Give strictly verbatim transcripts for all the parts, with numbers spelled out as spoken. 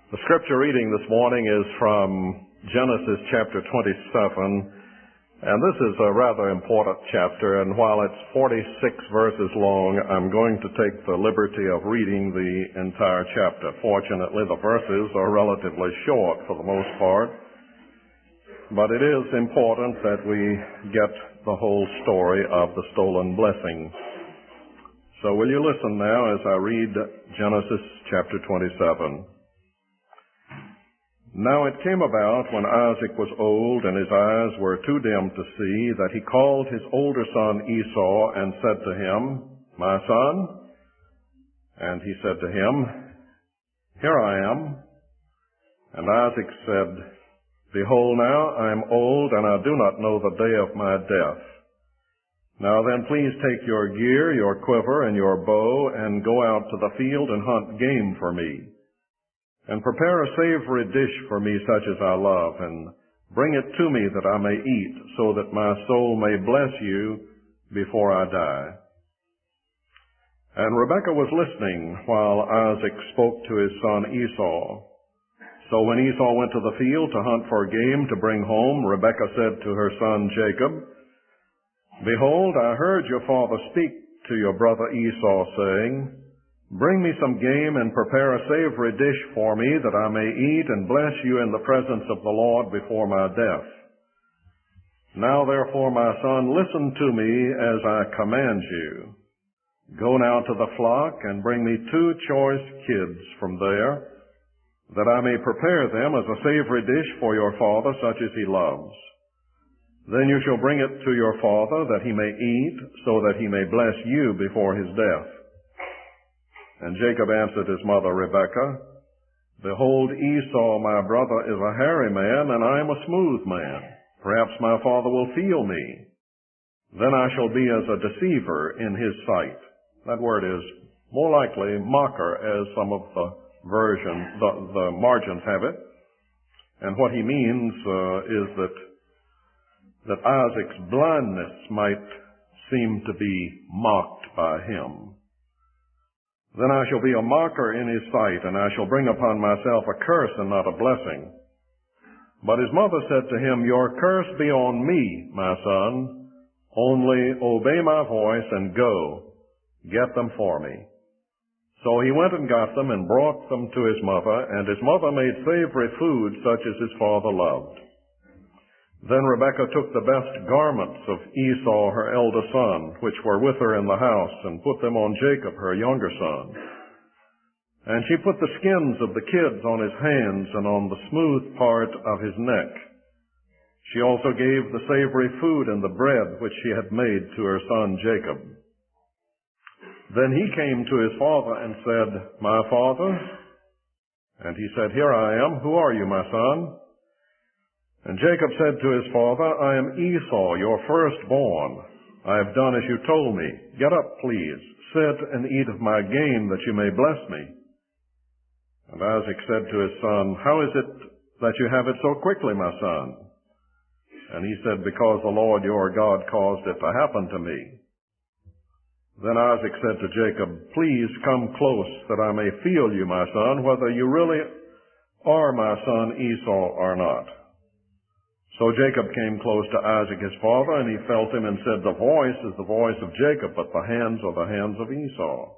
The scripture reading this morning is from Genesis chapter twenty-seven, and this is a rather important chapter, and while it's forty-six verses long, I'm going to take the liberty of reading the entire chapter. Fortunately, the verses are relatively short for the most part, but it is important that we get the whole story of the stolen blessing. So will you listen now as I read Genesis chapter twenty-seven. Now it came about when Isaac was old and his eyes were too dim to see, that he called his older son Esau and said to him, "My son?" And he said to him, "Here I am." And Isaac said, "Behold, now I am old, and I do not know the day of my death. Now then, please take your gear, your quiver, and your bow, and go out to the field and hunt game for me. And prepare a savory dish for me such as I love, and bring it to me that I may eat, so that my soul may bless you before I die." And Rebekah was listening while Isaac spoke to his son Esau. So when Esau went to the field to hunt for game to bring home, Rebekah said to her son Jacob, "Behold, I heard your father speak to your brother Esau, saying, 'Bring me some game and prepare a savory dish for me, that I may eat and bless you in the presence of the Lord before my death. Now therefore, my son, listen to me as I command you. Go now to the flock and bring me two choice kids from there, that I may prepare them as a savory dish for your father, such as he loves. Then you shall bring it to your father, that he may eat, so that he may bless you before his death.' And Jacob answered his mother Rebekah, 'Behold, Esau my brother is a hairy man, and I am a smooth man. Perhaps my father will feel me. Then I shall be as a deceiver in his sight.'" That word is more likely mocker, as some of the version, the, the margins have it. And what he means uh, is that that Isaac's blindness might seem to be mocked by him. "Then I shall be a mocker in his sight, and I shall bring upon myself a curse and not a blessing." But his mother said to him, "Your curse be on me, my son. Only obey my voice and go. Get them for me." So he went and got them and brought them to his mother, and his mother made savory food such as his father loved. Then Rebekah took the best garments of Esau, her elder son, which were with her in the house, and put them on Jacob, her younger son. And she put the skins of the kids on his hands and on the smooth part of his neck. She also gave the savory food and the bread which she had made to her son Jacob. Then he came to his father and said, "My father?" And he said, "Here I am. Who are you, my son?" And Jacob said to his father, "I am Esau, your firstborn. I have done as you told me. Get up, please. Sit and eat of my game, that you may bless me." And Isaac said to his son, "How is it that you have it so quickly, my son?" And he said, "Because the Lord your God caused it to happen to me." Then Isaac said to Jacob, "Please come close, that I may feel you, my son, whether you really are my son Esau or not." So Jacob came close to Isaac his father, and he felt him and said, "The voice is the voice of Jacob, but the hands are the hands of Esau."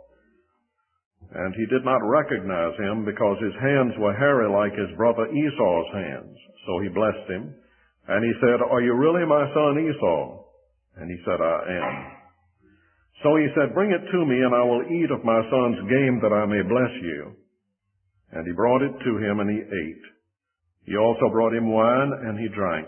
And he did not recognize him, because his hands were hairy like his brother Esau's hands. So he blessed him, and he said, "Are you really my son Esau?" And he said, "I am." So he said, "Bring it to me, and I will eat of my son's game, that I may bless you." And he brought it to him, and he ate. He also brought him wine, and he drank.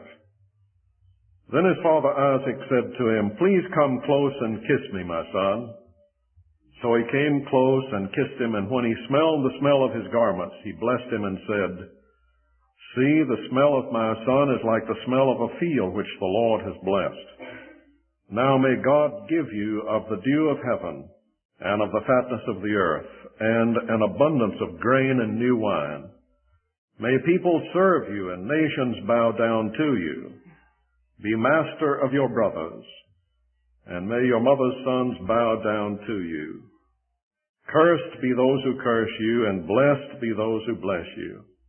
Then his father Isaac said to him, "Please come close and kiss me, my son." So he came close and kissed him, and when he smelled the smell of his garments, he blessed him and said, "See, the smell of my son is like the smell of a field which the Lord has blessed. Now may God give you of the dew of heaven, and of the fatness of the earth, and an abundance of grain and new wine. May people serve you, and nations bow down to you. Be master of your brothers, and may your mother's sons bow down to you. Cursed be those who curse you, and blessed be those who bless you.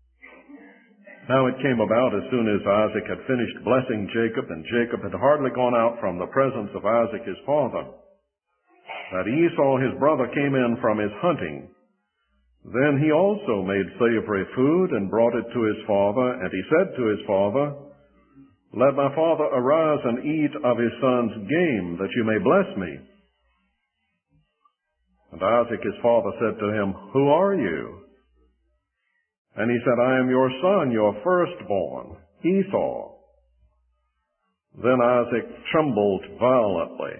Now it came about as soon as Isaac had finished blessing Jacob, and Jacob had hardly gone out from the presence of Isaac his father, that Esau his brother came in from his hunting. Then he also made savory food and brought it to his father, and he said to his father, "Let my father arise and eat of his son's game, that you may bless me." And Isaac his father said to him, "Who are you?" And he said, "I am your son, your firstborn, Esau." Then Isaac trembled violently.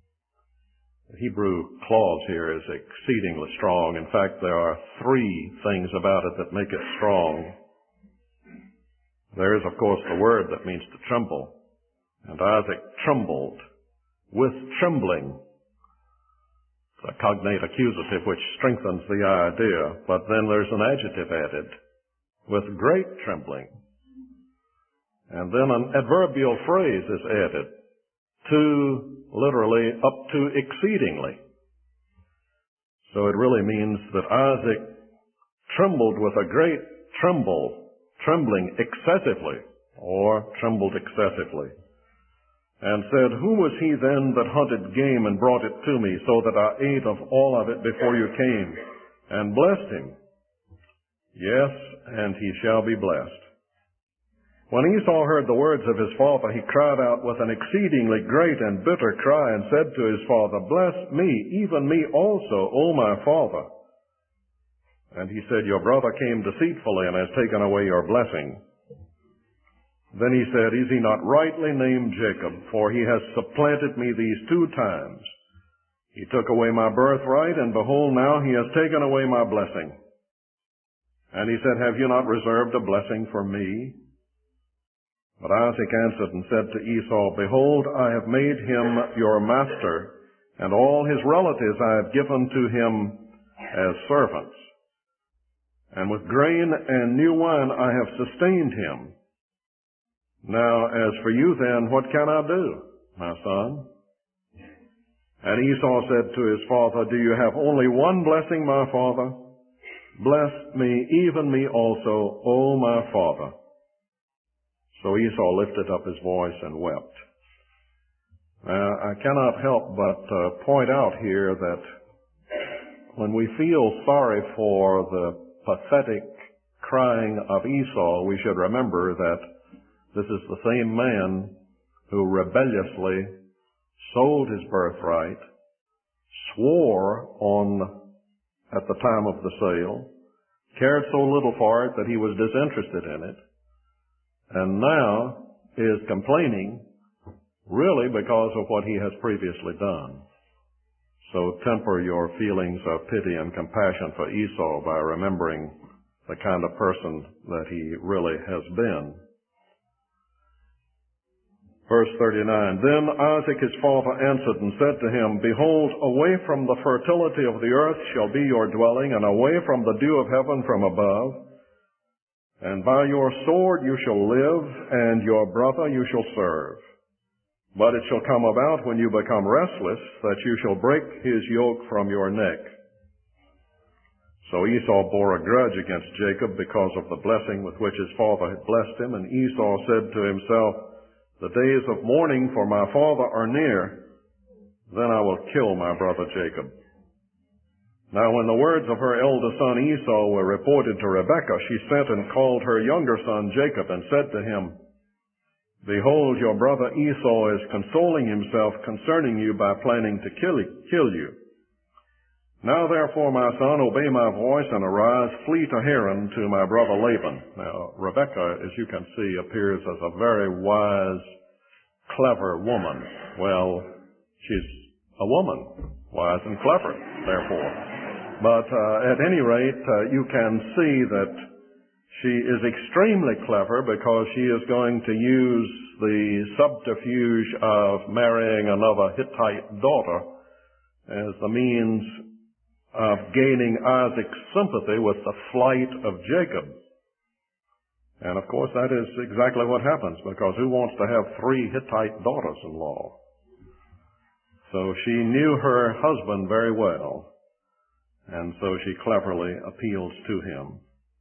The Hebrew clause here is exceedingly strong. In fact, there are three things about it that make it strong. There is, of course, the word that means to tremble. And Isaac trembled with trembling. It's a cognate accusative which strengthens the idea, but then there's an adjective added, with great trembling. And then an adverbial phrase is added, to, literally, up to exceedingly. So it really means that Isaac trembled with a great tremble, trembling excessively, or trembled excessively, and said, "Who was he then that hunted game and brought it to me, so that I ate of all of it before you came, and blessed him? Yes, and he shall be blessed." When Esau heard the words of his father, he cried out with an exceedingly great and bitter cry, and said to his father, "Bless me, even me also, O my father." And he said, "Your brother came deceitfully and has taken away your blessing." Then he said, "Is he not rightly named Jacob? For he has supplanted me these two times. He took away my birthright, and behold, now he has taken away my blessing." And he said, "Have you not reserved a blessing for me?" But Isaac answered and said to Esau, "Behold, I have made him your master, and all his relatives I have given to him as servants. And with grain and new wine I have sustained him. Now, as for you then, what can I do, my son?" And Esau said to his father, "Do you have only one blessing, my father? Bless me, even me also, O my father." So Esau lifted up his voice and wept. Now, I cannot help but uh, point out here that when we feel sorry for the pathetic crying of Esau, we should remember that this is the same man who rebelliously sold his birthright, swore on at the time of the sale, cared so little for it that he was disinterested in it, and now is complaining really because of what he has previously done. So temper your feelings of pity and compassion for Esau by remembering the kind of person that he really has been. Verse thirty-nine, "Then Isaac his father answered and said to him, Behold, away from the fertility of the earth shall be your dwelling, and away from the dew of heaven from above. And by your sword you shall live, and your brother you shall serve. But it shall come about when you become restless, that you shall break his yoke from your neck." So Esau bore a grudge against Jacob because of the blessing with which his father had blessed him. And Esau said to himself, "The days of mourning for my father are near. Then I will kill my brother Jacob." Now when the words of her eldest son Esau were reported to Rebekah, she sent and called her younger son Jacob and said to him, "Behold, your brother Esau is consoling himself concerning you by planning to kill you. Now therefore, my son, obey my voice and arise, flee to Haran to my brother Laban." Now Rebekah, as you can see, appears as a very wise, clever woman. Well, she's a woman, wise and clever, therefore. But uh, at any rate, uh, you can see that she is extremely clever because she is going to use the subterfuge of marrying another Hittite daughter as the means of gaining Isaac's sympathy with the flight of Jacob. And of course that is exactly what happens, because who wants to have three Hittite daughters-in-law? So she knew her husband very well, and so she cleverly appeals to him.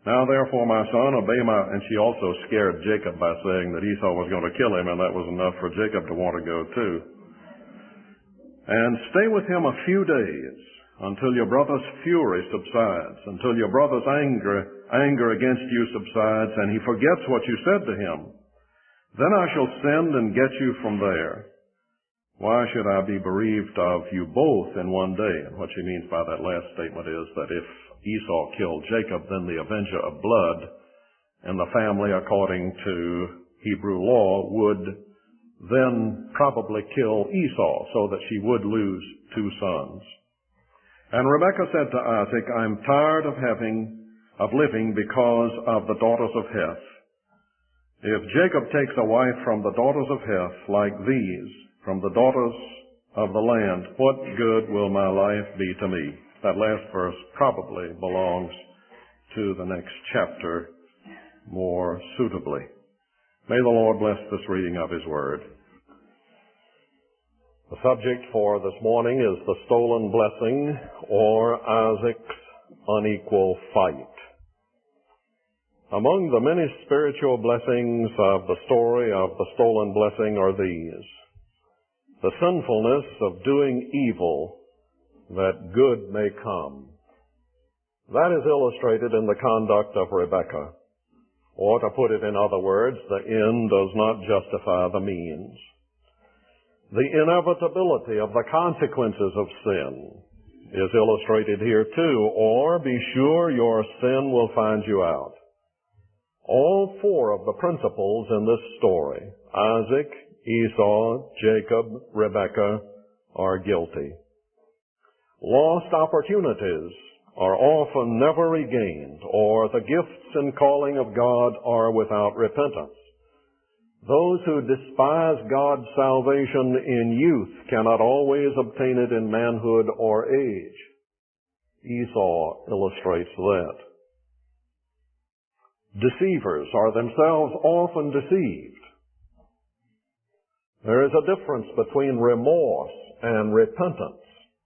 Now therefore, my son, obey my... And she also scared Jacob by saying that Esau was going to kill him, and that was enough for Jacob to want to go too. And stay with him a few days until your brother's fury subsides, until your brother's anger, anger against you subsides, and he forgets what you said to him. Then I shall send and get you from there. Why should I be bereaved of you both in one day? And what she means by that last statement is that if Esau killed Jacob, then the avenger of blood and the family, according to Hebrew law, would then probably kill Esau, so that she would lose two sons. And Rebekah said to Isaac, I'm tired of having, of living because of the daughters of Heth. If Jacob takes a wife from the daughters of Heth, like these, from the daughters of the land, what good will my life be to me? That last verse probably belongs to the next chapter more suitably. May the Lord bless this reading of His Word. The subject for this morning is the stolen blessing, or Isaac's unequal fight. Among the many spiritual blessings of the story of the stolen blessing are these: the sinfulness of doing evil, that good may come. That is illustrated in the conduct of Rebekah. Or to put it in other words, the end does not justify the means. The inevitability of the consequences of sin is illustrated here too, or be sure your sin will find you out. All four of the principles in this story, Isaac, Esau, Jacob, Rebekah, are guilty. Lost opportunities are often never regained, or the gifts and calling of God are without repentance. Those who despise God's salvation in youth cannot always obtain it in manhood or age. Esau illustrates that. Deceivers are themselves often deceived. There is a difference between remorse and repentance.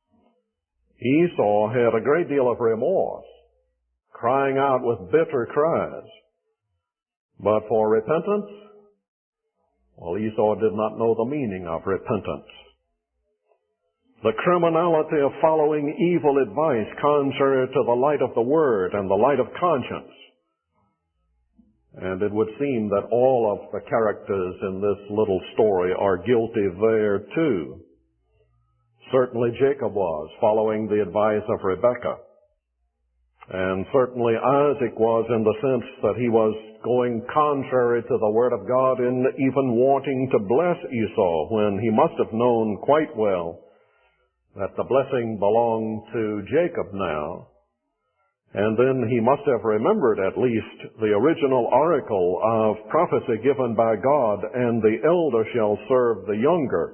Esau had a great deal of remorse, crying out with bitter cries. But for repentance, well, Esau did not know the meaning of repentance. The criminality of following evil advice contrary to the light of the Word and the light of conscience. And it would seem that all of the characters in this little story are guilty there too. Certainly Jacob was, following the advice of Rebekah. And certainly Isaac was, in the sense that he was going contrary to the Word of God in even wanting to bless Esau, when he must have known quite well that the blessing belonged to Jacob now. And then he must have remembered at least the original oracle of prophecy given by God, and the elder shall serve the younger.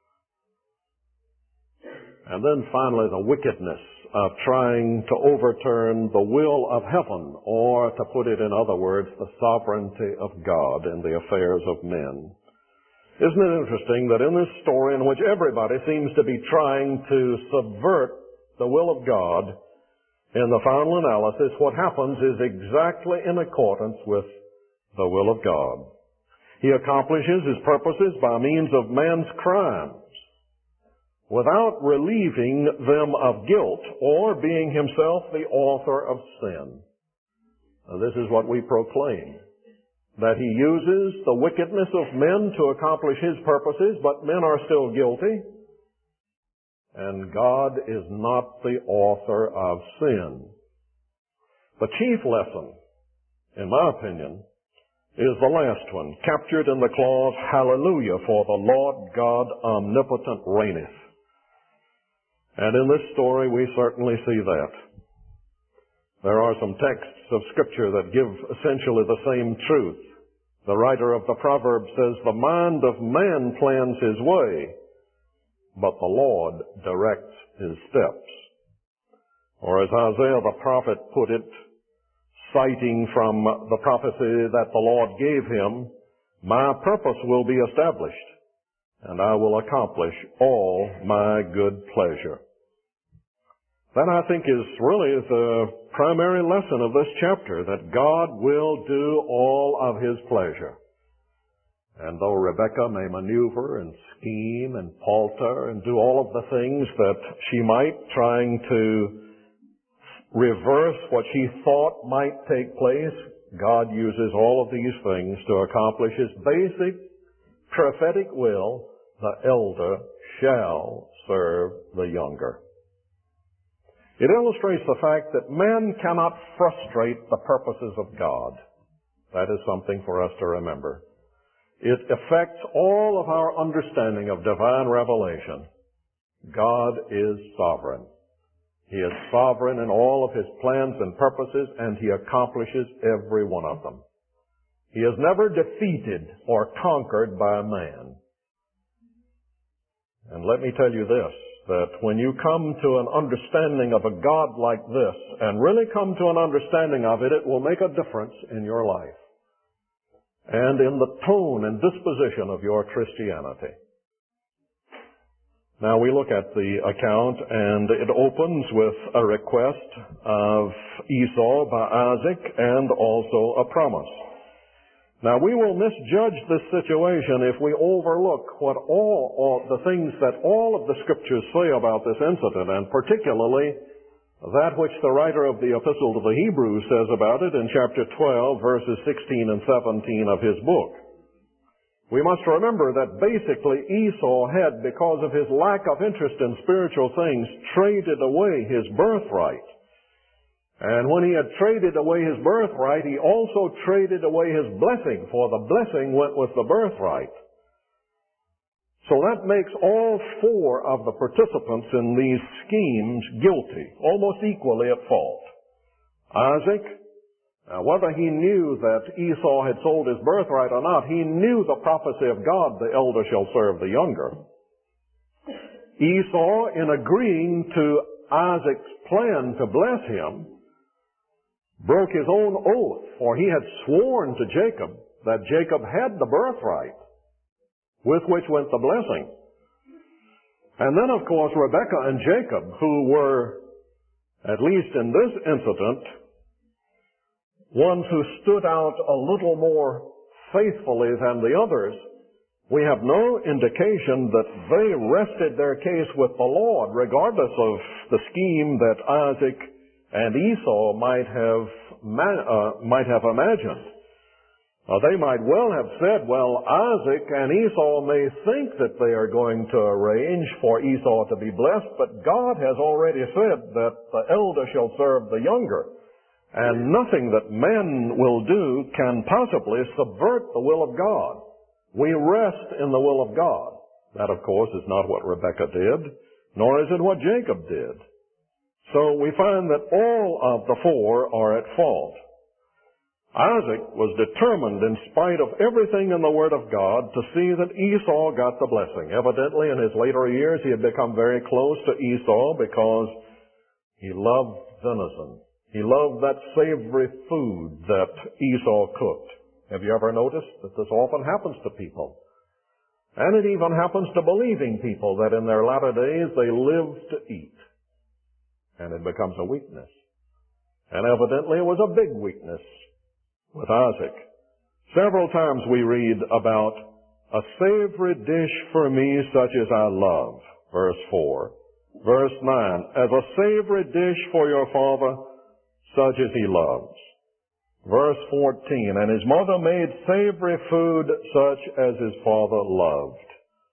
And then finally the wickedness of trying to overturn the will of heaven, or to put it in other words, the sovereignty of God in the affairs of men. Isn't it interesting that in this story, in which everybody seems to be trying to subvert the will of God, in the final analysis, what happens is exactly in accordance with the will of God. He accomplishes his purposes by means of man's crimes, without relieving them of guilt or being himself the author of sin. Now, this is what we proclaim, that he uses the wickedness of men to accomplish his purposes, but men are still guilty, and God is not the author of sin. The chief lesson, in my opinion, is the last one, captured in the clause, Hallelujah, for the Lord God omnipotent reigneth. And in this story we certainly see that. There are some texts of Scripture that give essentially the same truth. The writer of the proverb says, the mind of man plans his way, but the Lord directs his steps. Or as Isaiah the prophet put it, citing from the prophecy that the Lord gave him, my purpose will be established, and I will accomplish all my good pleasure. That, I think, is really the primary lesson of this chapter, that God will do all of His pleasure. And though Rebekah may maneuver and scheme and palter and do all of the things that she might, trying to reverse what she thought might take place, God uses all of these things to accomplish His basic prophetic will: the elder shall serve the younger. It illustrates the fact that man cannot frustrate the purposes of God. That is something for us to remember. It affects all of our understanding of divine revelation. God is sovereign. He is sovereign in all of His plans and purposes, and He accomplishes every one of them. He is never defeated or conquered by man. And let me tell you this, that when you come to an understanding of a God like this, and really come to an understanding of it, it will make a difference in your life and in the tone and disposition of your Christianity. Now we look at the account, and it opens with a request of Esau by Isaac and also a promise. Now we will misjudge this situation if we overlook what all, all the things that all of the Scriptures say about this incident, and particularly that which the writer of the Epistle to the Hebrews says about it in chapter twelve, verses sixteen and seventeen of his book. We must remember that basically Esau had, because of his lack of interest in spiritual things, traded away his birthright. And when he had traded away his birthright, he also traded away his blessing, for the blessing went with the birthright. So that makes all four of the participants in these schemes guilty, almost equally at fault. Isaac, uh, whether he knew that Esau had sold his birthright or not, he knew the prophecy of God, the elder shall serve the younger. Esau, in agreeing to Isaac's plan to bless him, broke his own oath, for he had sworn to Jacob that Jacob had the birthright, with which went the blessing. And then, of course, Rebekah and Jacob, who were, at least in this incident, ones who stood out a little more faithfully than the others, we have no indication that they rested their case with the Lord, regardless of the scheme that Isaac and Esau might have, uh, might have imagined. Uh, they might well have said, well, Isaac and Esau may think that they are going to arrange for Esau to be blessed, but God has already said that the elder shall serve the younger. And nothing that man will do can possibly subvert the will of God. We rest in the will of God. That, of course, is not what Rebekah did, nor is it what Jacob did. So we find that all of the four are at fault. Isaac was determined, in spite of everything in the Word of God, to see that Esau got the blessing. Evidently, in his later years, he had become very close to Esau because he loved venison. He loved that savory food that Esau cooked. Have you ever noticed that this often happens to people? And it even happens to believing people, that in their latter days they live to eat. And it becomes a weakness. And evidently it was a big weakness with Isaac. Several times we read about a savory dish for me such as I love, verse four. Verse nine, as a savory dish for your father, such as he loves. Verse fourteen, and his mother made savory food such as his father loved.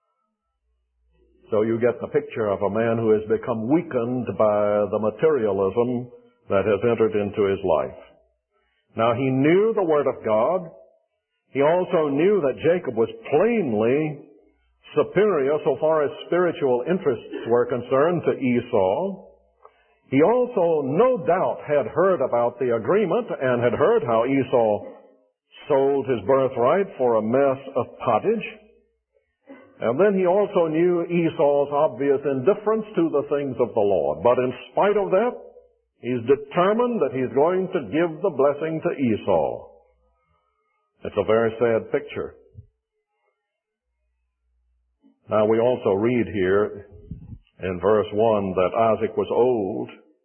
So you get the picture of a man who has become weakened by the materialism that has entered into his life. Now he knew the Word of God. He also knew that Jacob was plainly superior so far as spiritual interests were concerned to Esau. He also no doubt had heard about the agreement and had heard how Esau sold his birthright for a mess of pottage. And then he also knew Esau's obvious indifference to the things of the Lord. But in spite of that, he's determined that he's going to give the blessing to Esau. It's a very sad picture. Now we also read here in verse one that Isaac was old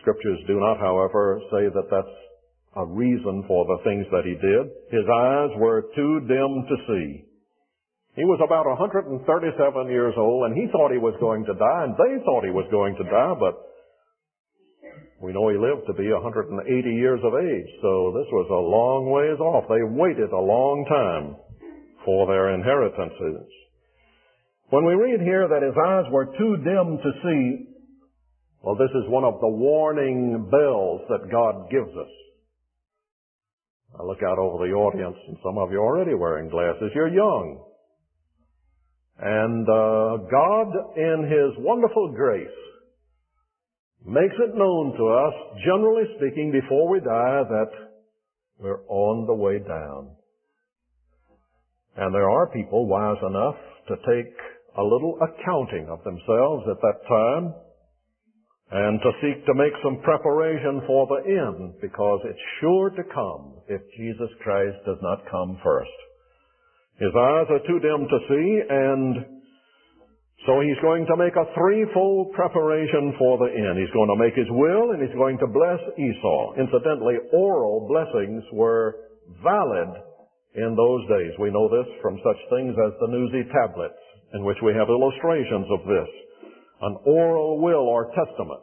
Scriptures do not, however, say that that's a reason for the things that he did. His eyes were too dim to see. He was about one hundred thirty-seven years old, and he thought he was going to die, and they thought he was going to die, but we know he lived to be one hundred eighty years of age, so this was a long ways off. They waited a long time for their inheritances. When we read here that his eyes were too dim to see, well, this is one of the warning bells that God gives us. I look out over the audience, and some of you are already wearing glasses. You're young. And uh, God, in His wonderful grace, makes it known to us, generally speaking, before we die, that we're on the way down. And there are people wise enough to take a little accounting of themselves at that time and to seek to make some preparation for the end, because it's sure to come if Jesus Christ does not come first. His eyes are too dim to see, and so he's going to make a threefold preparation for the end. He's going to make his will, and he's going to bless Esau. Incidentally, oral blessings were valid in those days. We know this from such things as the Nuzi tablets, in which we have illustrations of this. An oral will or testament.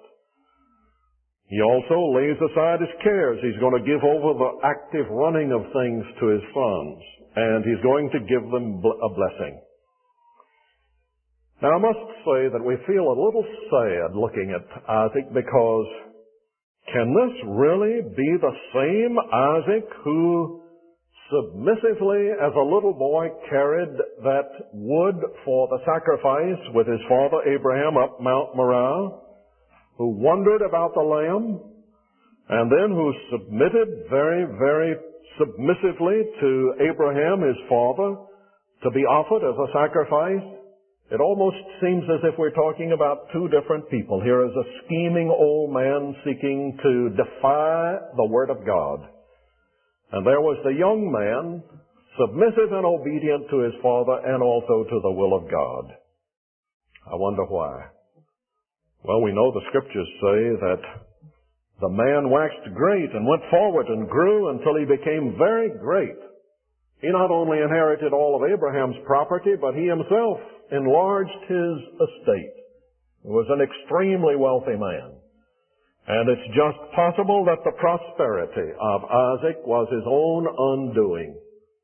He also lays aside his cares. He's going to give over the active running of things to his sons, and he's going to give them a blessing. Now, I must say that we feel a little sad looking at Isaac, because can this really be the same Isaac who submissively as a little boy carried that wood for the sacrifice with his father Abraham up Mount Moriah, who wondered about the lamb, and then who submitted very, very submissively to Abraham, his father, to be offered as a sacrifice? It almost seems as if we're talking about two different people. Here is a scheming old man seeking to defy the Word of God. And there was the young man, submissive and obedient to his father and also to the will of God. I wonder why. Well, we know the Scriptures say that the man waxed great and went forward and grew until he became very great. He not only inherited all of Abraham's property, but he himself enlarged his estate. He was an extremely wealthy man. And it's just possible that the prosperity of Isaac was his own undoing.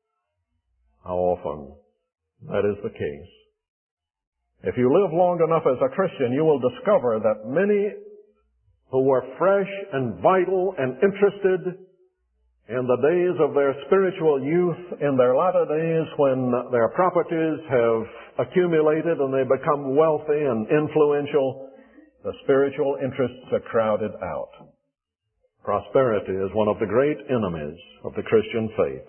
How often that is the case. If you live long enough as a Christian, you will discover that many who were fresh and vital and interested in the days of their spiritual youth, in their latter days when their properties have accumulated and they become wealthy and influential, the spiritual interests are crowded out. Prosperity is one of the great enemies of the Christian faith.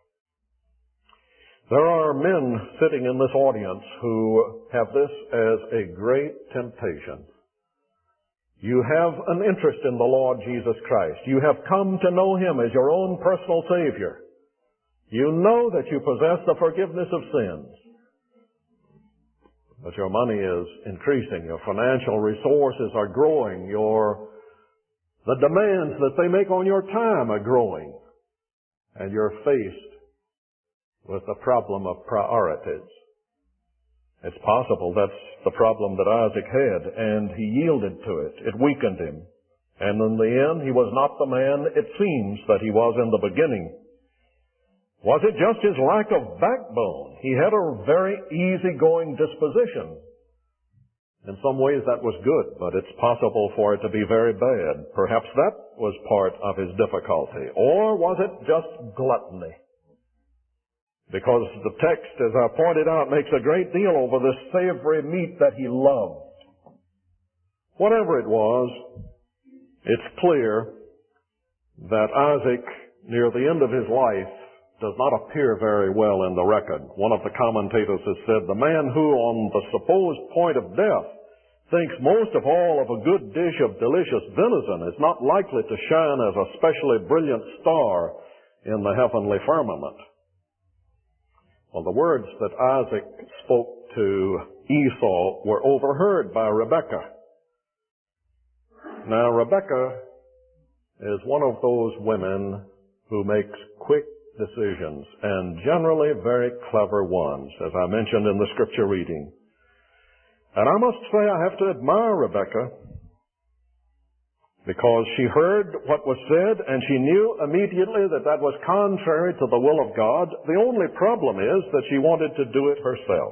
There are men sitting in this audience who have this as a great temptation. You have an interest in the Lord Jesus Christ. You have come to know Him as your own personal Savior. You know that you possess the forgiveness of sins. But your money is increasing, your financial resources are growing, your the demands that they make on your time are growing, and you're faced with the problem of priorities. It's possible that's the problem that Isaac had, and he yielded to it. It weakened him. And in the end, he was not the man it seems that he was in the beginning. Was it just his lack of backbone? He had a very easygoing disposition. In some ways that was good, but it's possible for it to be very bad. Perhaps that was part of his difficulty. Or was it just gluttony? Because the text, as I pointed out, makes a great deal over this savory meat that he loved. Whatever it was, it's clear that Isaac, near the end of his life, does not appear very well in the record. One of the commentators has said, the man who, on the supposed point of death, thinks most of all of a good dish of delicious venison is not likely to shine as a specially brilliant star in the heavenly firmament. Well, the words that Isaac spoke to Esau were overheard by Rebekah. Now, Rebekah is one of those women who makes quick decisions, and generally very clever ones, as I mentioned in the scripture reading. And I must say I have to admire Rebekah, because she heard what was said and she knew immediately that that was contrary to the will of God. The only problem is that she wanted to do it herself.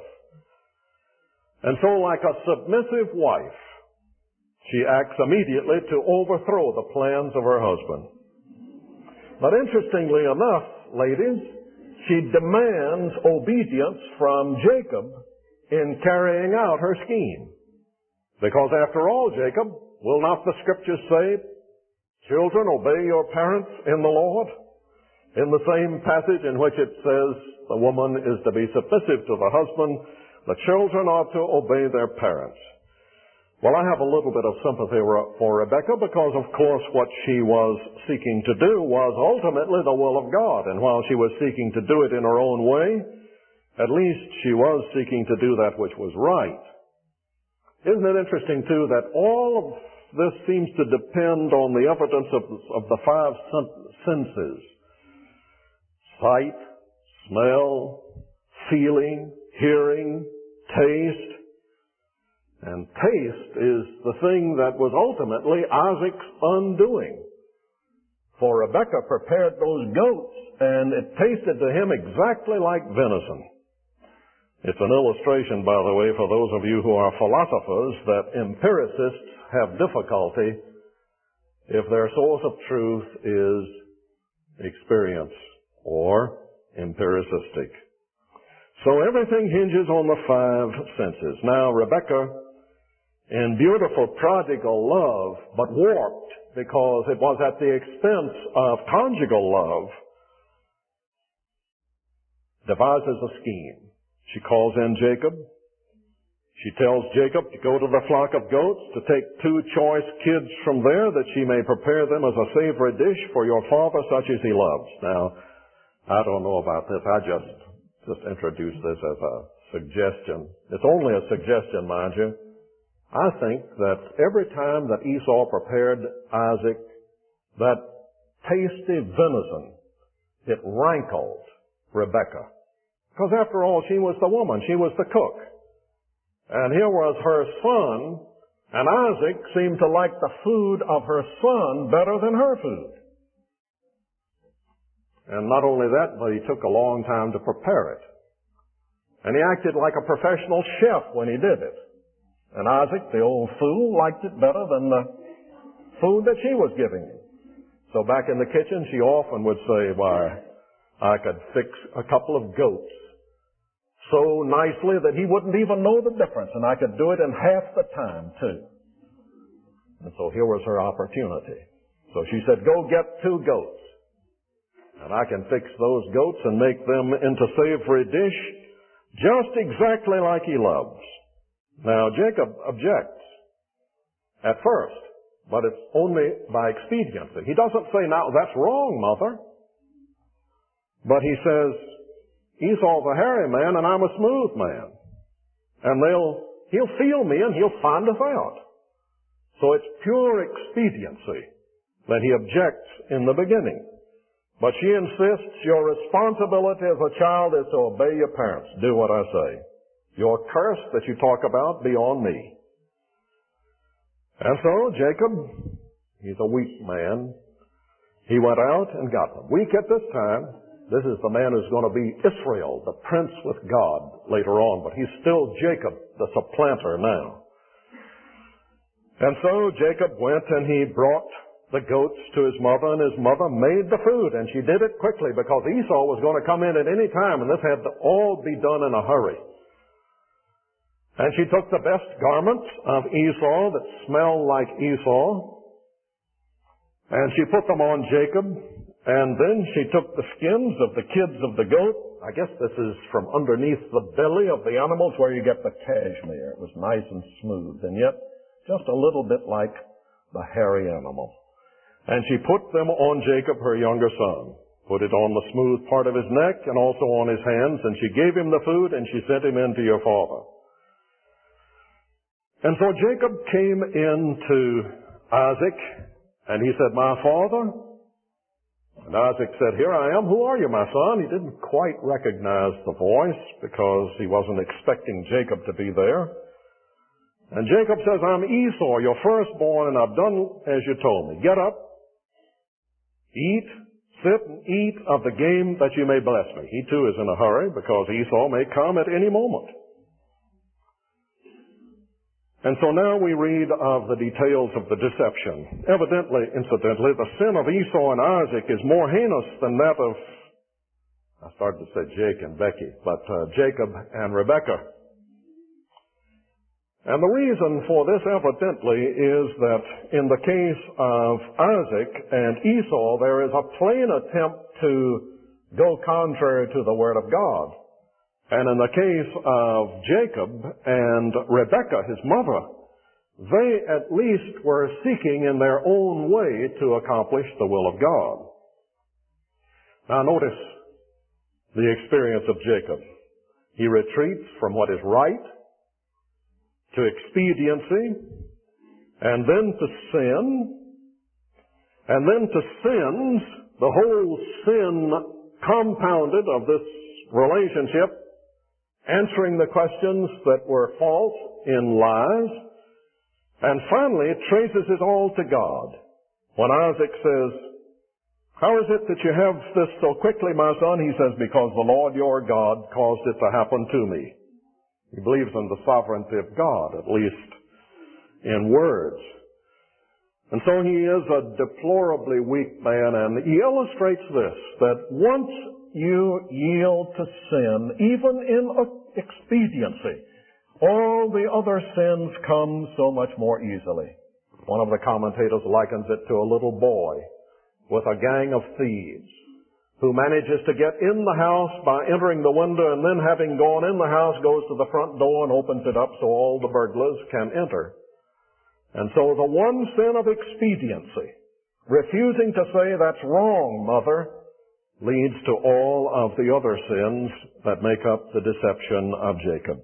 And so, like a submissive wife, she acts immediately to overthrow the plans of her husband. But interestingly enough, ladies, she demands obedience from Jacob in carrying out her scheme. Because after all, Jacob, will not the scriptures say, children, obey your parents in the Lord? In the same passage in which it says the woman is to be submissive to the husband, the children are to obey their parents. Well, I have a little bit of sympathy for Rebekah because, of course, what she was seeking to do was ultimately the will of God. And while she was seeking to do it in her own way, at least she was seeking to do that which was right. Isn't it interesting, too, that all of this seems to depend on the evidence of, of the five senses? Sight, smell, feeling, hearing, taste. And taste is the thing that was ultimately Isaac's undoing. For Rebekah prepared those goats, and it tasted to him exactly like venison. It's an illustration, by the way, for those of you who are philosophers, that empiricists have difficulty if their source of truth is experience or empiricistic. So everything hinges on the five senses. Now, Rebekah, in beautiful prodigal love, but warped because it was at the expense of conjugal love, devises a scheme. She calls in Jacob. She tells Jacob to go to the flock of goats, to take two choice kids from there, that she may prepare them as a savory dish for your father, such as he loves. Now, I don't know about this. I just, just introduced this as a suggestion. It's only a suggestion, mind you. I think that every time that Esau prepared Isaac that tasty venison, it rankled Rebekah. Because after all, she was the woman. She was the cook. And here was her son, and Isaac seemed to like the food of her son better than her food. And not only that, but he took a long time to prepare it. And he acted like a professional chef when he did it. And Isaac, the old fool, liked it better than the food that she was giving him. So back in the kitchen, she often would say, why, I could fix a couple of goats so nicely that he wouldn't even know the difference, and I could do it in half the time, too. And so here was her opportunity. So she said, go get two goats, and I can fix those goats and make them into savory dish just exactly like he loves. Now, Jacob objects at first, but it's only by expediency. He doesn't say, now, that's wrong, mother. But he says, Esau's a hairy man and I'm a smooth man. And they'll, he'll feel me and he'll find us out. So it's pure expediency that he objects in the beginning. But she insists your responsibility as a child is to obey your parents. Do what I say. Your curse that you talk about be on me. And so Jacob, he's a weak man. He went out and got them. Weak at this time. This is the man who's going to be Israel, the prince with God later on. But he's still Jacob, the supplanter now. And so Jacob went and he brought the goats to his mother, and his mother made the food. And she did it quickly because Esau was going to come in at any time, and this had to all be done in a hurry. And she took the best garments of Esau that smelled like Esau, and she put them on Jacob. And then she took the skins of the kids of the goat. I guess this is from underneath the belly of the animals where you get the cashmere. It was nice and smooth, and yet just a little bit like the hairy animal. And she put them on Jacob, her younger son. Put it on the smooth part of his neck and also on his hands. And she gave him the food and she sent him in to your father. And so Jacob came into Isaac, and he said, "My father?" And Isaac said, "Here I am. Who are you, my son?" He didn't quite recognize the voice because he wasn't expecting Jacob to be there. And Jacob says, "I'm Esau, your firstborn, and I've done as you told me. Get up, eat, sit and eat of the game that you may bless me." He too is in a hurry because Esau may come at any moment. And so now we read of the details of the deception. Evidently, incidentally, the sin of Esau and Isaac is more heinous than that of, I started to say Jake and Becky, but uh, Jacob and Rebekah. And the reason for this evidently is that in the case of Isaac and Esau, there is a plain attempt to go contrary to the Word of God. And in the case of Jacob and Rebekah, his mother, they at least were seeking in their own way to accomplish the will of God. Now notice the experience of Jacob. He retreats from what is right to expediency, and then to sin, and then to sins, the whole sin compounded of this relationship, answering the questions that were false in lies, and finally it traces it all to God. When Isaac says, "How is it that you have this so quickly, my son?" He says, "Because the Lord your God caused it to happen to me." He believes in the sovereignty of God, at least in words. And so he is a deplorably weak man, and he illustrates this, that once you yield to sin, even in expediency, all the other sins come so much more easily. One of the commentators likens it to a little boy with a gang of thieves who manages to get in the house by entering the window, and then having gone in the house goes to the front door and opens it up so all the burglars can enter. And so the one sin of expediency, refusing to say "That's wrong, mother," leads to all of the other sins that make up the deception of Jacob.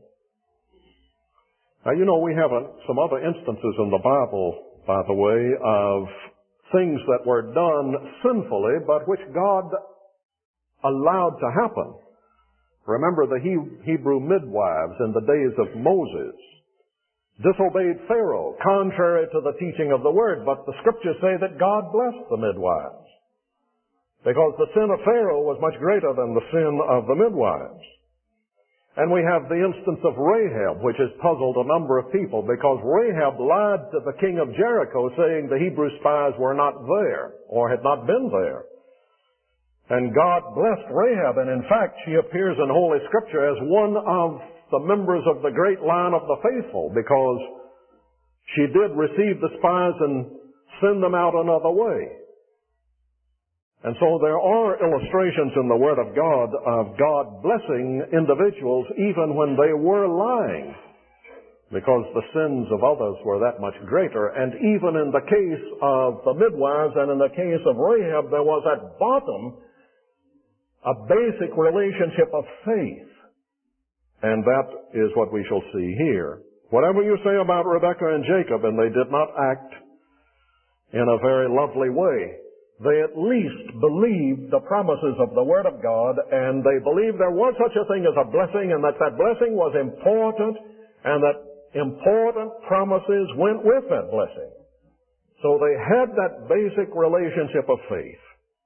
Now, you know, we have a, some other instances in the Bible, by the way, of things that were done sinfully, but which God allowed to happen. Remember the Hebrew midwives in the days of Moses disobeyed Pharaoh, contrary to the teaching of the Word, but the Scriptures say that God blessed the midwives, because the sin of Pharaoh was much greater than the sin of the midwives. And we have the instance of Rahab, which has puzzled a number of people, because Rahab lied to the king of Jericho, saying the Hebrew spies were not there, or had not been there. And God blessed Rahab, and in fact she appears in Holy Scripture as one of the members of the great line of the faithful, because she did receive the spies and send them out another way. And so there are illustrations in the Word of God of God blessing individuals even when they were lying, because the sins of others were that much greater. And even in the case of the midwives and in the case of Rahab, there was at bottom a basic relationship of faith. And that is what we shall see here. Whatever you say about Rebekah and Jacob, and they did not act in a very lovely way, they at least believed the promises of the Word of God, and they believed there was such a thing as a blessing, and that that blessing was important, and that important promises went with that blessing. So they had that basic relationship of faith.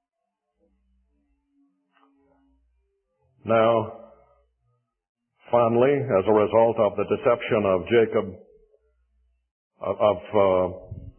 Now, finally, as a result of the deception of Jacob, of, of uh,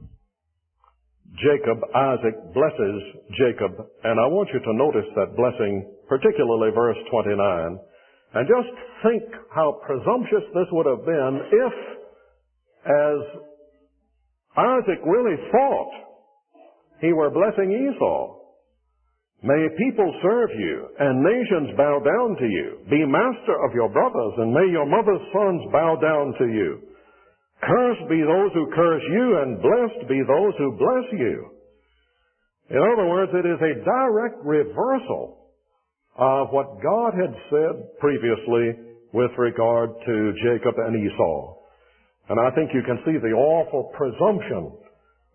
Jacob, Isaac blesses Jacob, and I want you to notice that blessing, particularly verse twenty-nine, and just think how presumptuous this would have been if, as Isaac really thought, he were blessing Esau. "May people serve you, and nations bow down to you. Be master of your brothers, and may your mother's sons bow down to you. Cursed be those who curse you, and blessed be those who bless you." In other words, it is a direct reversal of what God had said previously with regard to Jacob and Esau. And I think you can see the awful presumption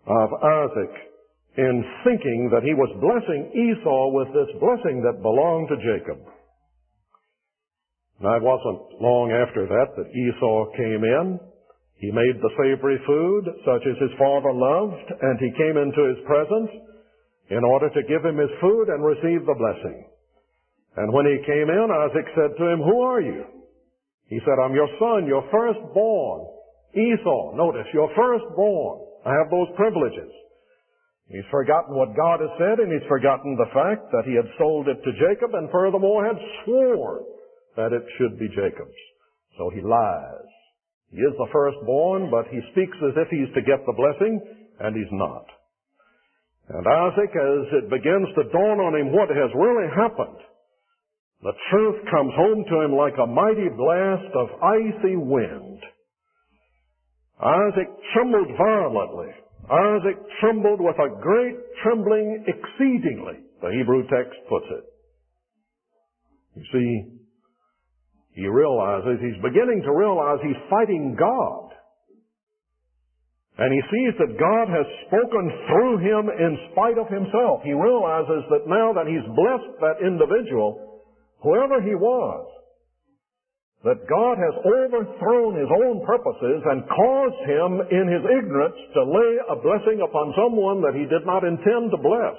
of Isaac in thinking that he was blessing Esau with this blessing that belonged to Jacob. Now, it wasn't long after that that Esau came in. He made the savory food, such as his father loved, and he came into his presence in order to give him his food and receive the blessing. And when he came in, Isaac said to him, "Who are you?" He said, "I'm your son, your firstborn." Esau, notice, your firstborn. I have those privileges. He's forgotten what God has said, and he's forgotten the fact that he had sold it to Jacob, and furthermore had sworn that it should be Jacob's. So he lies. He is the firstborn, but he speaks as if he's to get the blessing, and he's not. And Isaac, as it begins to dawn on him what has really happened, the truth comes home to him like a mighty blast of icy wind. Isaac trembled violently. Isaac trembled with a great trembling exceedingly, the Hebrew text puts it. You see, he realizes, he's beginning to realize he's fighting God. And he sees that God has spoken through him in spite of himself. He realizes that now that he's blessed that individual, whoever he was, that God has overthrown his own purposes and caused him in his ignorance to lay a blessing upon someone that he did not intend to bless.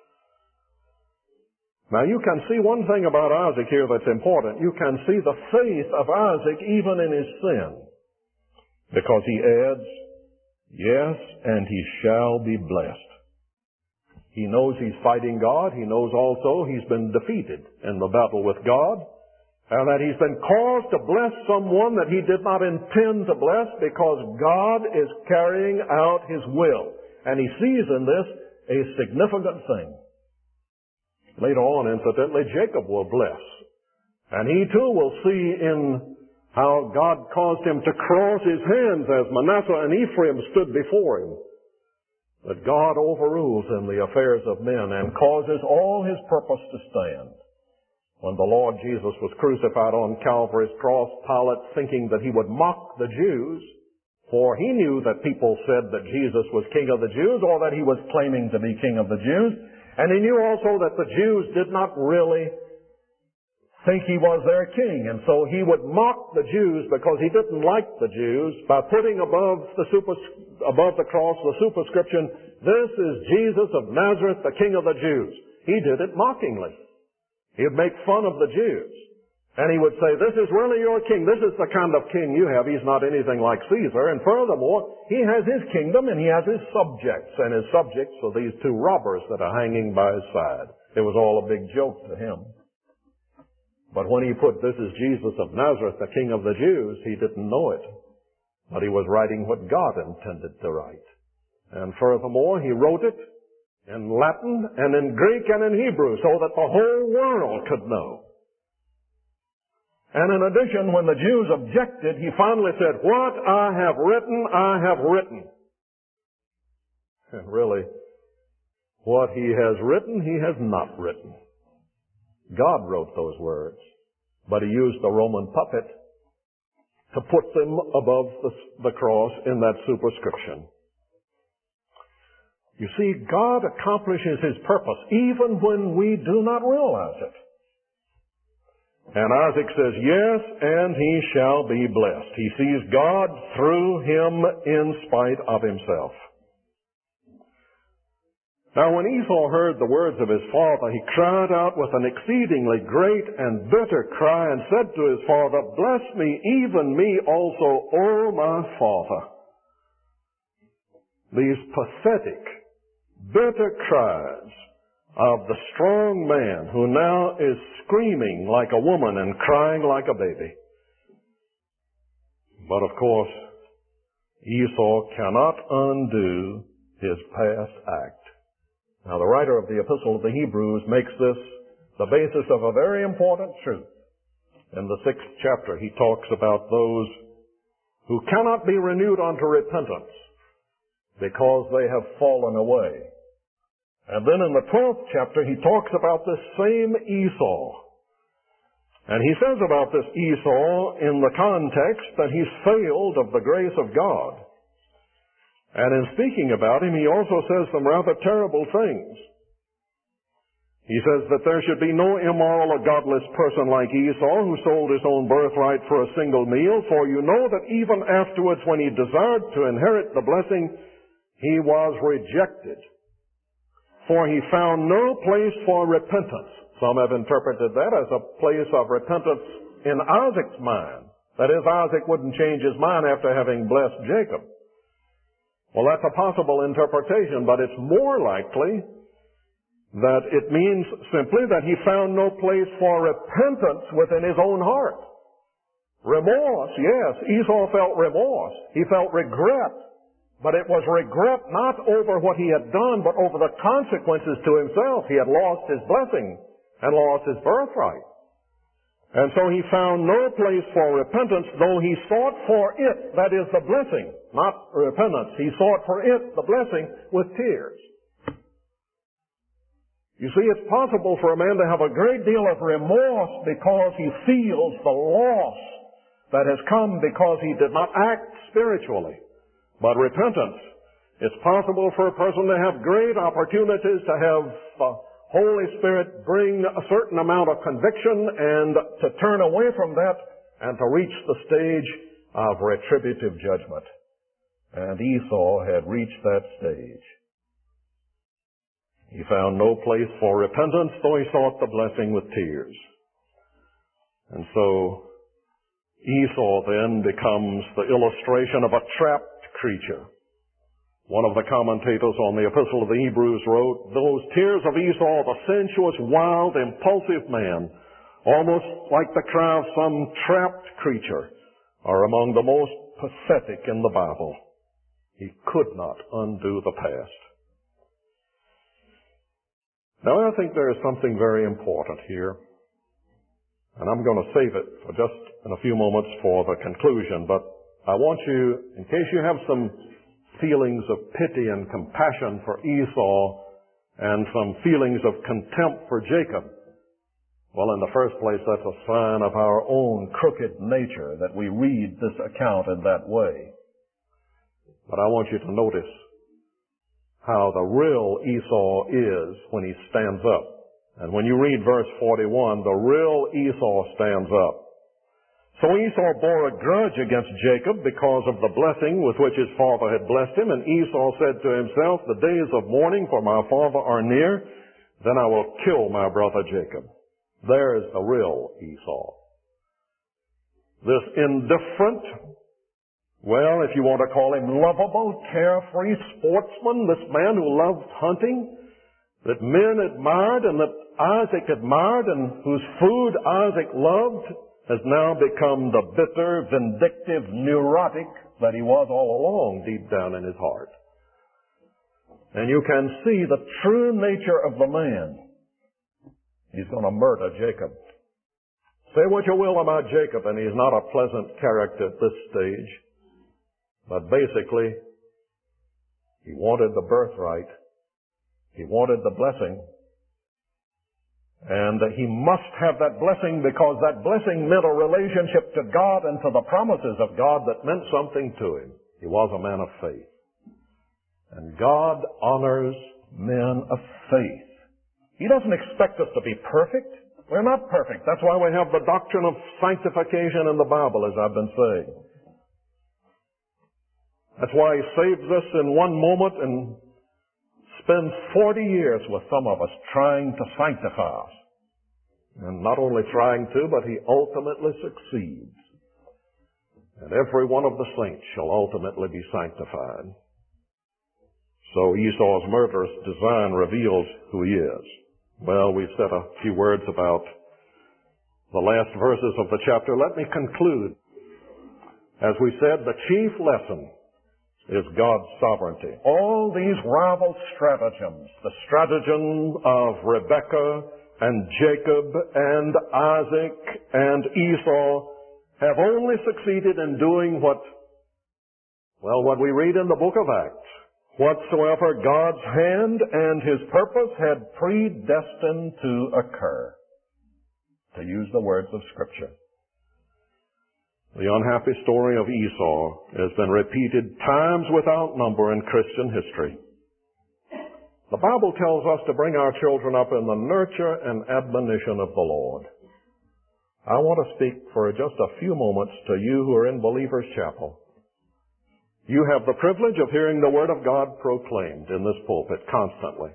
Now you can see one thing about Isaac here that's important. You can see the faith of Isaac even in his sin. Because he adds, "Yes, and he shall be blessed." He knows he's fighting God. He knows also he's been defeated in the battle with God, and that he's been caused to bless someone that he did not intend to bless because God is carrying out his will. And he sees in this a significant thing. Later on, incidentally, Jacob will bless. And he too will see in how God caused him to cross his hands as Manasseh and Ephraim stood before him. That God overrules in the affairs of men and causes all his purpose to stand. When the Lord Jesus was crucified on Calvary's cross, Pilate, thinking that he would mock the Jews, for he knew that people said that Jesus was King of the Jews, or that he was claiming to be King of the Jews, and he knew also that the Jews did not really think he was their king, and so he would mock the Jews because he didn't like the Jews by putting above the super, above the cross the superscription, "This is Jesus of Nazareth, the King of the Jews." He did it mockingly. He would make fun of the Jews. And he would say, "This is really your king. This is the kind of king you have. He's not anything like Caesar. And furthermore, he has his kingdom and he has his subjects. And his subjects are these two robbers that are hanging by his side." It was all a big joke to him. But when he put, "This is Jesus of Nazareth, the King of the Jews," he didn't know it. But he was writing what God intended to write. And furthermore, he wrote it in Latin and in Greek and in Hebrew so that the whole world could know. And in addition, when the Jews objected, he finally said, "What I have written, I have written." And really, what he has written, he has not written. God wrote those words, but he used the Roman puppet to put them above the, the cross in that superscription. You see, God accomplishes his purpose even when we do not realize it. And Isaac says, "Yes, and he shall be blessed." He sees God through him in spite of himself. Now when Esau heard the words of his father, he cried out with an exceedingly great and bitter cry and said to his father, "Bless me, even me also, O my father." These pathetic, bitter cries of the strong man who now is screaming like a woman and crying like a baby. But of course, Esau cannot undo his past act. Now the writer of the Epistle of the Hebrews makes this the basis of a very important truth. In the sixth chapter, he talks about those who cannot be renewed unto repentance because they have fallen away. And then in the twelfth chapter, he talks about this same Esau. And he says about this Esau in the context that he's failed of the grace of God. And in speaking about him, he also says some rather terrible things. He says that there should be no immoral or godless person like Esau who sold his own birthright for a single meal, for you know that even afterwards when he desired to inherit the blessing, he was rejected. For he found no place for repentance. Some have interpreted that as a place of repentance in Isaac's mind. That is, Isaac wouldn't change his mind after having blessed Jacob. Well, that's a possible interpretation, but it's more likely that it means simply that he found no place for repentance within his own heart. Remorse, yes, Esau felt remorse. He felt regret. But it was regret not over what he had done, but over the consequences to himself. He had lost his blessing and lost his birthright. And so he found no place for repentance, though he sought for it, that is the blessing, not repentance. He sought for it, the blessing, with tears. You see, it's possible for a man to have a great deal of remorse because he feels the loss that has come because he did not act spiritually. But repentance, it's possible for a person to have great opportunities to have the Holy Spirit bring a certain amount of conviction and to turn away from that and to reach the stage of retributive judgment. And Esau had reached that stage. He found no place for repentance, though he sought the blessing with tears. And so Esau then becomes the illustration of a trapped creature. One of the commentators on the Epistle of the Hebrews wrote, those tears of Esau, the sensuous, wild, impulsive man, almost like the cry of some trapped creature, are among the most pathetic in the Bible. He could not undo the past. Now, I think there is something very important here, and I'm going to save it for just in a few moments for the conclusion, but I want you, in case you have some feelings of pity and compassion for Esau and some feelings of contempt for Jacob, well, in the first place, that's a sign of our own crooked nature that we read this account in that way. But I want you to notice how the real Esau is when he stands up. And when you read verse forty-one, the real Esau stands up. So Esau bore a grudge against Jacob because of the blessing with which his father had blessed him. And Esau said to himself, the days of mourning for my father are near, then I will kill my brother Jacob. There is the real Esau. This indifferent, well, if you want to call him lovable, carefree sportsman, this man who loved hunting, that men admired and that Isaac admired and whose food Isaac loved, has now become the bitter, vindictive, neurotic that he was all along deep down in his heart. And you can see the true nature of the man. He's going to murder Jacob. Say what you will about Jacob, and he's not a pleasant character at this stage. But basically, he wanted the birthright. He wanted the blessing. And he must have that blessing because that blessing meant a relationship to God and to the promises of God that meant something to him. He was a man of faith. And God honors men of faith. He doesn't expect us to be perfect. We're not perfect. That's why we have the doctrine of sanctification in the Bible, as I've been saying. That's why he saves us in one moment and spends forty years with some of us trying to sanctify us. And not only trying to, but he ultimately succeeds. And every one of the saints shall ultimately be sanctified. So Esau's murderous design reveals who he is. Well, we've said a few words about the last verses of the chapter. Let me conclude. As we said, the chief lesson is God's sovereignty. All these rival stratagems, the stratagem of Rebekah and Jacob and Isaac and Esau, have only succeeded in doing what, well, what we read in the book of Acts. Whatsoever God's hand and his purpose had predestined to occur, to use the words of Scripture. The unhappy story of Esau has been repeated times without number in Christian history. The Bible tells us to bring our children up in the nurture and admonition of the Lord. I want to speak for just a few moments to you who are in Believer's Chapel. You have the privilege of hearing the Word of God proclaimed in this pulpit constantly.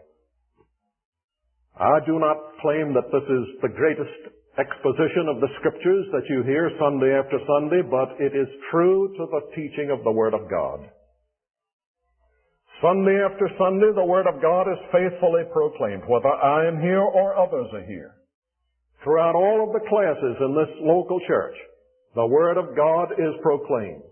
I do not claim that this is the greatest exposition of the Scriptures that you hear Sunday after Sunday, but it is true to the teaching of the Word of God. Sunday after Sunday, the Word of God is faithfully proclaimed, whether I am here or others are here. Throughout all of the classes in this local church, the Word of God is proclaimed.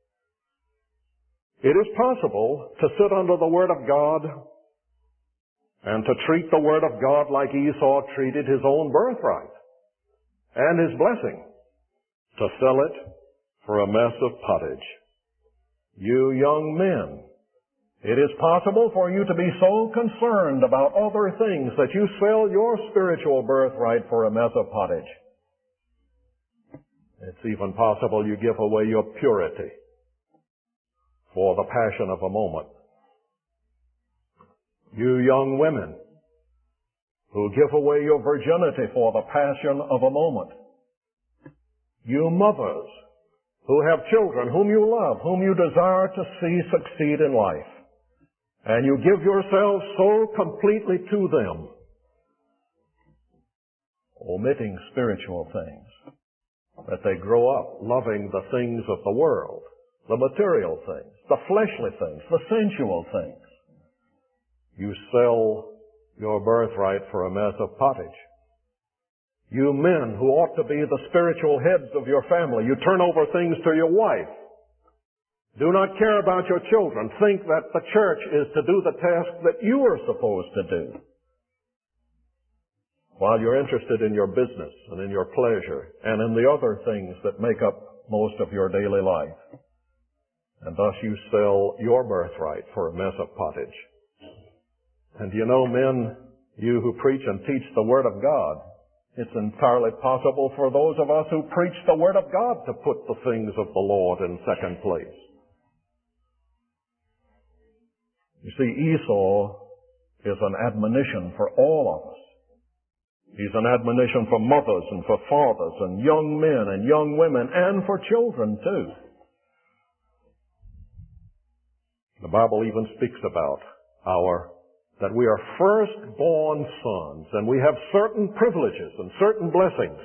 It is possible to sit under the Word of God and to treat the Word of God like Esau treated his own birthright and his blessing, to sell it for a mess of pottage. You young men, it is possible for you to be so concerned about other things that you sell your spiritual birthright for a mess of pottage. It's even possible you give away your purity for the passion of a moment. You young women who give away your virginity for the passion of a moment. You mothers who have children whom you love, whom you desire to see succeed in life, and you give yourselves so completely to them, omitting spiritual things, that they grow up loving the things of the world, the material things, the fleshly things, the sensual things. You sell your birthright for a mess of pottage. You men who ought to be the spiritual heads of your family, you turn over things to your wife. Do not care about your children. Think that the church is to do the task that you are supposed to do, while you're interested in your business and in your pleasure and in the other things that make up most of your daily life. And thus you sell your birthright for a mess of pottage. And you know, men, you who preach and teach the Word of God, it's entirely possible for those of us who preach the Word of God to put the things of the Lord in second place. You see, Esau is an admonition for all of us. He's an admonition for mothers and for fathers and young men and young women and for children too. The Bible even speaks about our that we are firstborn sons, and we have certain privileges and certain blessings.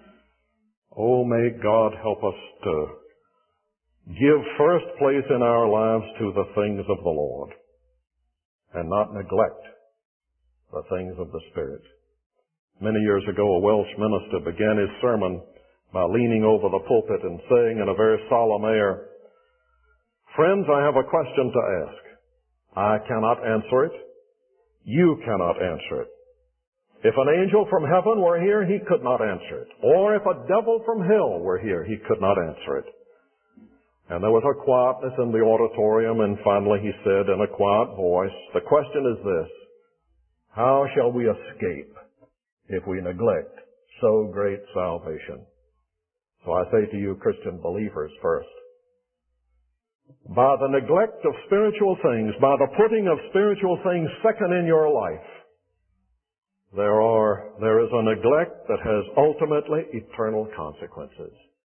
Oh, may God help us to give first place in our lives to the things of the Lord, and not neglect the things of the Spirit. Many years ago, a Welsh minister began his sermon by leaning over the pulpit and saying in a very solemn air, "Friends, I have a question to ask. I cannot answer it. You cannot answer it. If an angel from heaven were here, he could not answer it. Or if a devil from hell were here, he could not answer it." And there was a quietness in the auditorium, and finally he said in a quiet voice, "The question is this: how shall we escape if we neglect so great salvation?" So I say to you, Christian believers, first, by the neglect of spiritual things, by the putting of spiritual things second in your life, there are, there is a neglect that has ultimately eternal consequences.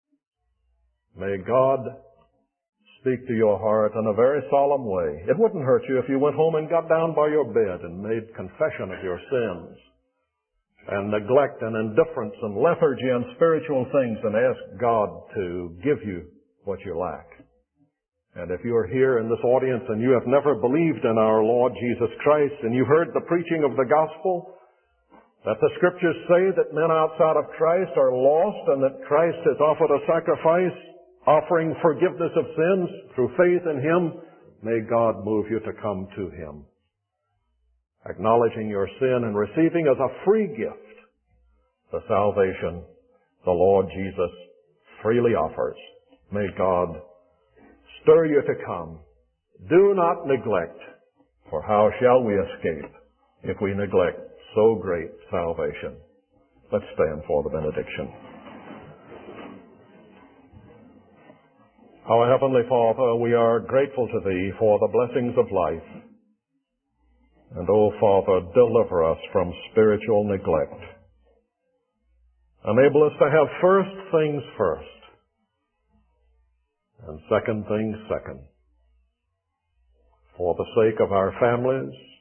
May God speak to your heart in a very solemn way. It wouldn't hurt you if you went home and got down by your bed and made confession of your sins and neglect and indifference and lethargy and spiritual things and ask God to give you what you lack. And if you are here in this audience and you have never believed in our Lord Jesus Christ, and you heard the preaching of the gospel, that the Scriptures say that men outside of Christ are lost and that Christ has offered a sacrifice offering forgiveness of sins through faith in Him, may God move you to come to Him, acknowledging your sin and receiving as a free gift the salvation the Lord Jesus freely offers. May God stir you to come. Do not neglect, for how shall we escape if we neglect so great salvation? Let's stand for the benediction. Our Heavenly Father, we are grateful to Thee for the blessings of life. And, O Father, deliver us from spiritual neglect. Enable us to have first things first, and second things second, for the sake of our families,